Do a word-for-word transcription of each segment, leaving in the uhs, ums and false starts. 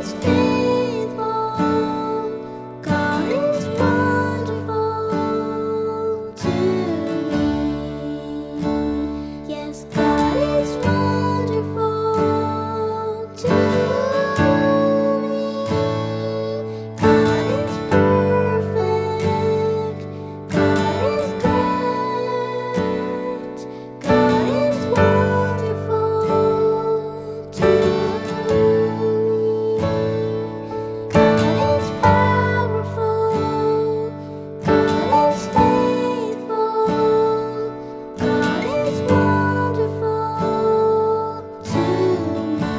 is faithful. God is wonderful to me. Yes, God is wonderful to me. God is perfect. God is great. God is wonderful to me. God is powerful. God is faithful. God is wonderful to me.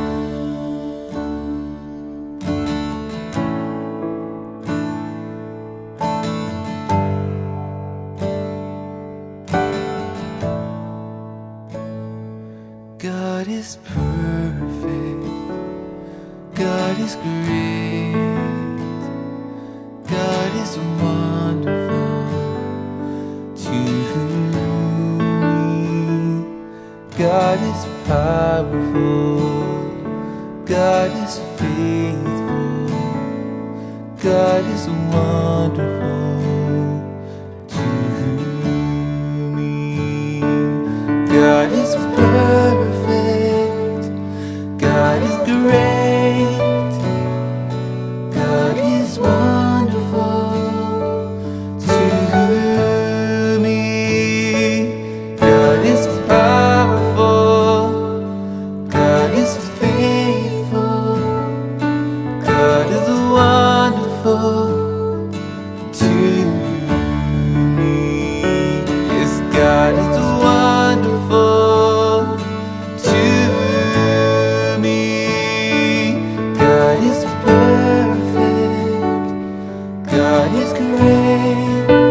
God is perfect. God is great. God is wonderful to me. God is powerful. God is faithful. God is wonderful to me. God is perfect. God is great. God is wonderful to me. God is powerful. God is faithful. God is wonderful to me. Yes, God is wonderful to me. God is perfect. God is great.